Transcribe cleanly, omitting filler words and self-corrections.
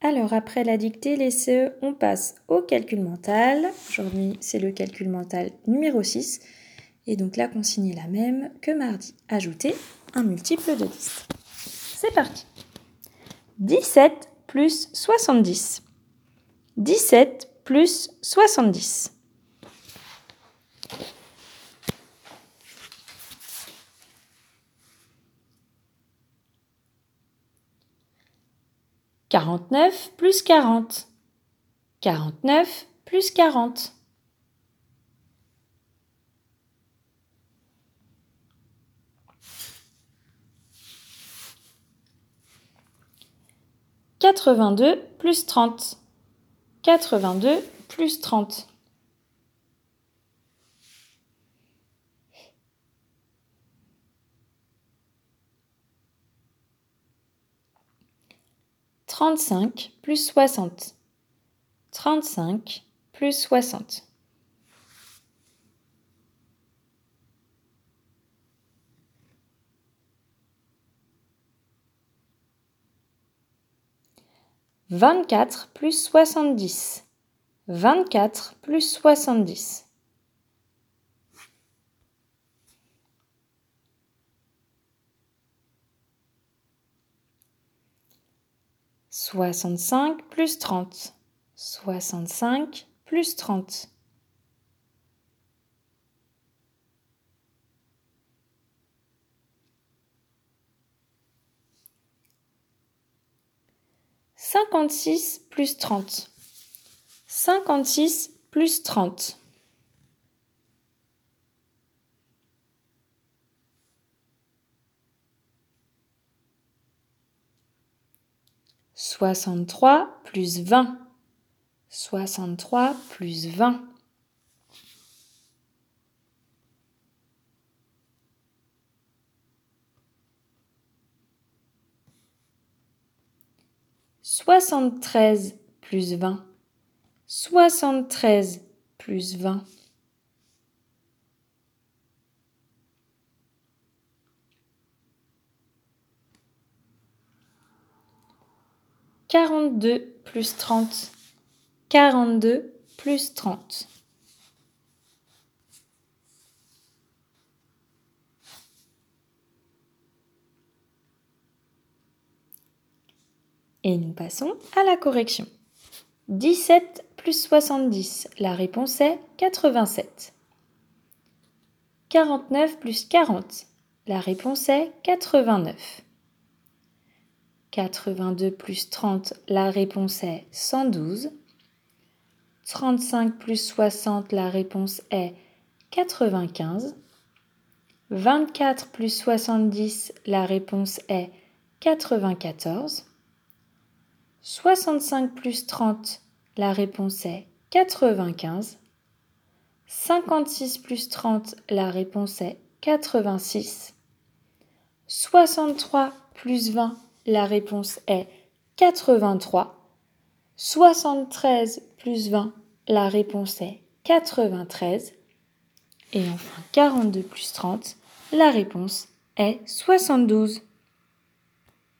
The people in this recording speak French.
Alors, après la dictée, les CE, on passe au calcul mental. Aujourd'hui, c'est le calcul mental numéro 6. Et donc, la consigne est la même que mardi. Ajoutez un multiple de 10. C'est parti. 17 plus 70. 17 plus 70. 49 plus 40. 49 plus 40. 82 plus 30. 82 plus 30. 35 plus 60. 35 plus 60. 24 plus 70. 24 plus 70. 65 plus 30. 65 plus 30. 56 plus 30. 56 plus 30. 63 plus 20. 63 plus 20. 73 plus 20. 73 plus 20. 42 plus 30. 42 plus 30. Et nous passons à la correction. 17 plus 70, la réponse est 87. 49 plus 40, la réponse est 89. 82 plus 30, la réponse est 112. 35 plus 60, la réponse est 95. 24 plus 70, la réponse est 94. 65 plus 30, la réponse est 95. 56 plus 30, la réponse est 86. 63 plus 20, la réponse est 83. 73 plus 20, la réponse est 93. Et enfin 42 plus 30, la réponse est 72.